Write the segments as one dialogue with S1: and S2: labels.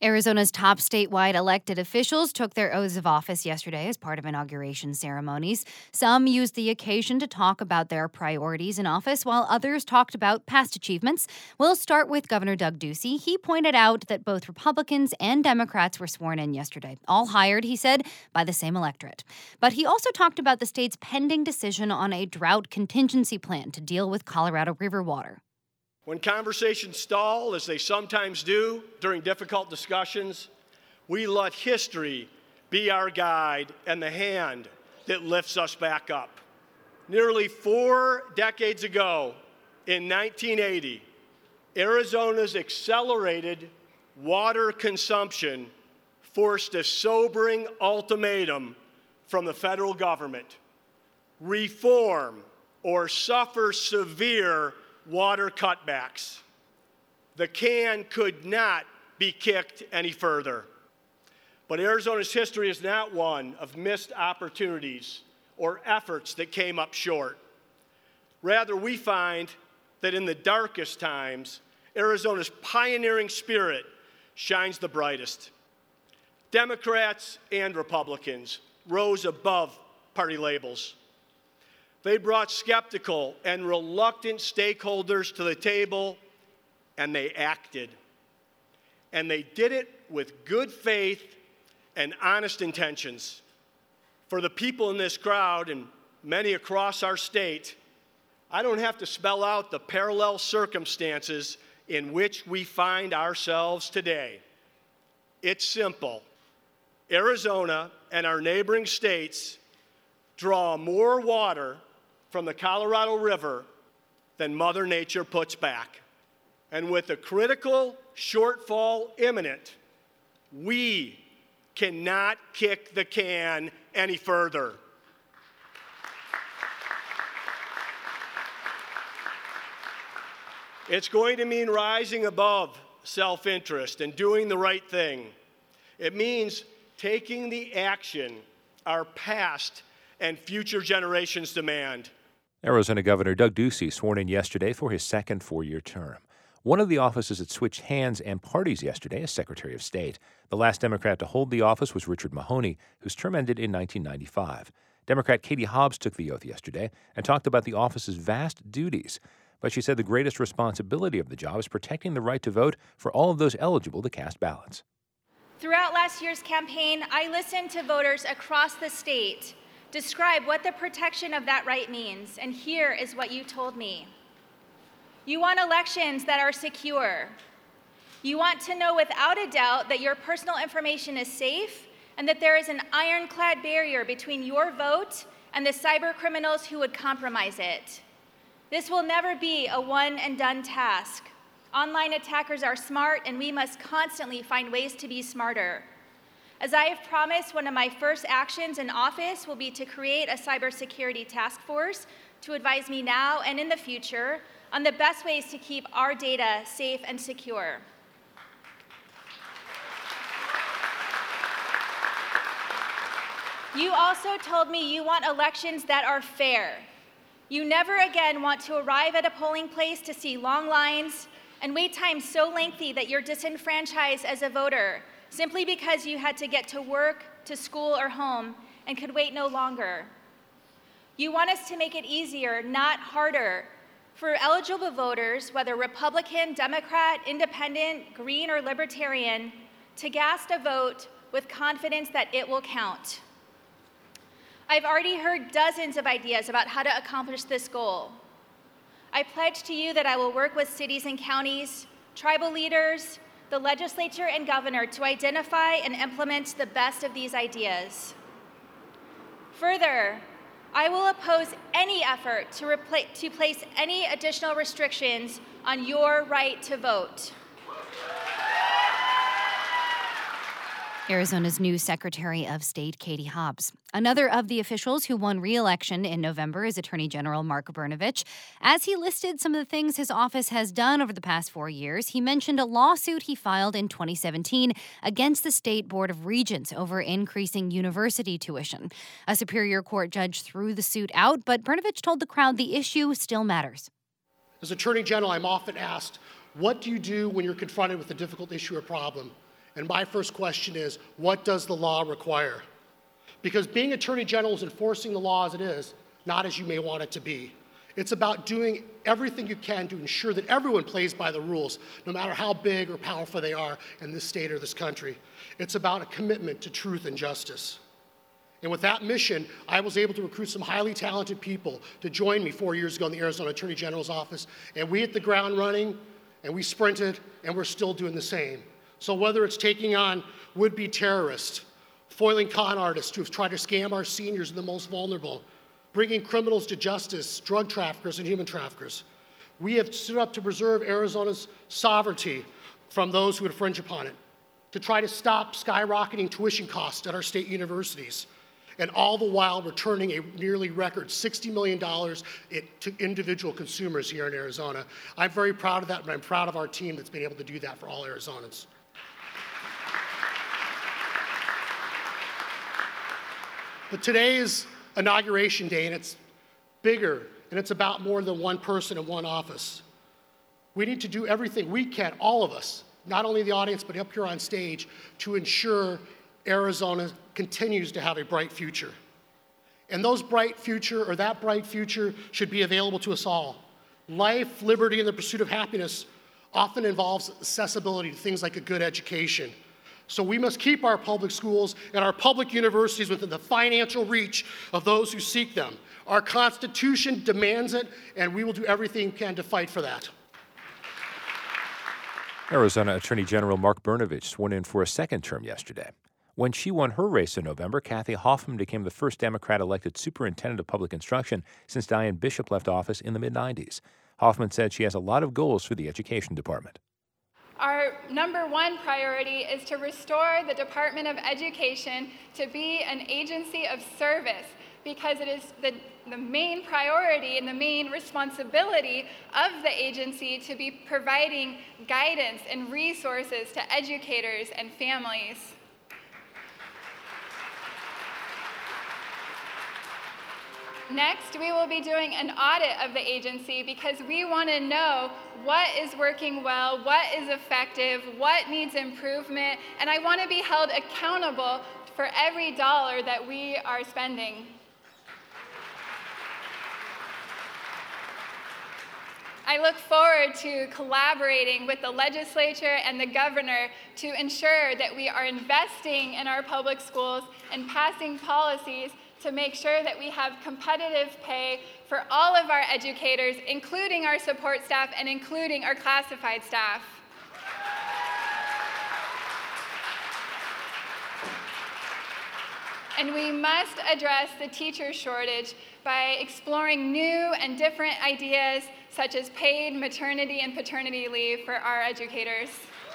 S1: Arizona's top statewide elected officials took their oaths of office yesterday as part of inauguration ceremonies. Some used the occasion to talk about their priorities in office, while others talked about past achievements. We'll start with Governor Doug Ducey. He pointed out that both Republicans and Democrats were sworn in yesterday, all hired, he said, by the same electorate. But he also talked about the state's pending decision on a drought contingency plan to deal with Colorado River water.
S2: When conversations stall, as they sometimes do during difficult discussions, we let history be our guide and the hand that lifts us back up. Nearly 4 decades ago, in 1980, Arizona's accelerated water consumption forced a sobering ultimatum from the federal government: reform or suffer severe water cutbacks. The can could not be kicked any further. But Arizona's history is not one of missed opportunities or efforts that came up short. Rather, we find that in the darkest times, Arizona's pioneering spirit shines the brightest. Democrats and Republicans rose above party labels. They brought skeptical and reluctant stakeholders to the table, and they acted. And they did it with good faith and honest intentions. For the people in this crowd and many across our state, I don't have to spell out the parallel circumstances in which we find ourselves today. It's simple. Arizona and our neighboring states draw more water from the Colorado River than Mother Nature puts back. And with a critical shortfall imminent, we cannot kick the can any further. It's going to mean rising above self-interest and doing the right thing. It means taking the action our past and future generations demand.
S3: Arizona Governor Doug Ducey sworn in yesterday for his second 4-year term. One of the offices that switched hands and parties yesterday is Secretary of State. The last Democrat to hold the office was Richard Mahoney, whose term ended in 1995. Democrat Katie Hobbs took the oath yesterday and talked about the office's vast duties. But she said the greatest responsibility of the job is protecting the right to vote for all of those eligible to cast ballots.
S4: Throughout last year's campaign, I listened to voters across the state describe what the protection of that right means, and here is what you told me. You want elections that are secure. You want to know without a doubt that your personal information is safe and that there is an ironclad barrier between your vote and the cyber criminals who would compromise it. This will never be a one-and-done task. Online attackers are smart, and we must constantly find ways to be smarter. As I have promised, one of my first actions in office will be to create a cybersecurity task force to advise me now and in the future on the best ways to keep our data safe and secure. You also told me you want elections that are fair. You never again want to arrive at a polling place to see long lines and wait times so lengthy that you're disenfranchised as a voter simply because you had to get to work, to school, or home and could wait no longer. You want us to make it easier, not harder, for eligible voters, whether Republican, Democrat, Independent, Green, or Libertarian, to cast a vote with confidence that it will count. I've already heard dozens of ideas about how to accomplish this goal. I pledge to you that I will work with cities and counties, tribal leaders, the legislature, and governor to identify and implement the best of these ideas. Further, I will oppose any effort to place any additional restrictions on your right to vote.
S1: Arizona's new Secretary of State, Katie Hobbs. Another of the officials who won re-election in November is Attorney General Mark Brnovich. As he listed some of the things his office has done over the past 4 years, he mentioned a lawsuit he filed in 2017 against the State Board of Regents over increasing university tuition. A Superior Court judge threw the suit out, but Brnovich told the crowd the issue still matters.
S5: As Attorney General, I'm often asked, what do you do when you're confronted with a difficult issue or problem? And my first question is, what does the law require? Because being Attorney General is enforcing the law as it is, not as you may want it to be. It's about doing everything you can to ensure that everyone plays by the rules, no matter how big or powerful they are in this state or this country. It's about a commitment to truth and justice. And with that mission, I was able to recruit some highly talented people to join me 4 years ago in the Arizona Attorney General's office. And we hit the ground running, and we sprinted, and we're still doing the same. So whether it's taking on would-be terrorists, foiling con artists who have tried to scam our seniors and the most vulnerable, bringing criminals to justice, drug traffickers and human traffickers, we have stood up to preserve Arizona's sovereignty from those who infringe upon it, to try to stop skyrocketing tuition costs at our state universities, and all the while returning a nearly record $60 million to individual consumers here in Arizona. I'm very proud of that, and I'm proud of our team that's been able to do that for all Arizonans. But today is Inauguration Day, and it's bigger, and it's about more than one person in one office. We need to do everything we can, all of us, not only the audience, but up here on stage, to ensure Arizona continues to have a bright future. And that bright future should be available to us all. Life, liberty, and the pursuit of happiness often involves accessibility to things like a good education. So we must keep our public schools and our public universities within the financial reach of those who seek them. Our Constitution demands it, and we will do everything we can to fight for that.
S3: Arizona Attorney General Mark Brnovich sworn in for a second term yesterday. When she won her race in November, Kathy Hoffman became the first Democrat elected superintendent of public instruction since Diane Bishop left office in the mid-90s. Hoffman said she has a lot of goals for the education department.
S6: Our number one priority is to restore the Department of Education to be an agency of service, because it is the main priority and the main responsibility of the agency to be providing guidance and resources to educators and families. Next, we will be doing an audit of the agency, because we want to know what is working well, what is effective, what needs improvement, and I want to be held accountable for every dollar that we are spending. I look forward to collaborating with the legislature and the governor to ensure that we are investing in our public schools and passing policies to make sure that we have competitive pay for all of our educators, including our support staff and including our classified staff. And we must address the teacher shortage by exploring new and different ideas, such as paid maternity and paternity leave for our educators.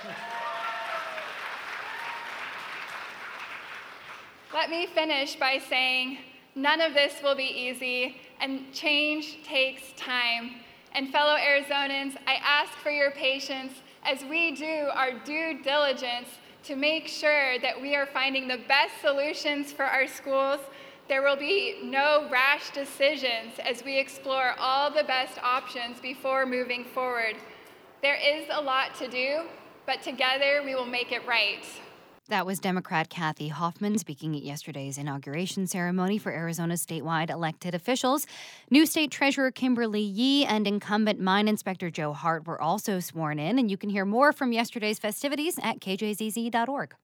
S6: Let me finish by saying none of this will be easy, and change takes time. And fellow Arizonans, I ask for your patience as we do our due diligence to make sure that we are finding the best solutions for our schools. There will be no rash decisions as we explore all the best options before moving forward. There is a lot to do, but together we will make it right.
S1: That was Democrat Kathy Hoffman speaking at yesterday's inauguration ceremony for Arizona's statewide elected officials. New State Treasurer Kimberly Yee and incumbent Mine Inspector Joe Hart were also sworn in, and you can hear more from yesterday's festivities at kjzz.org.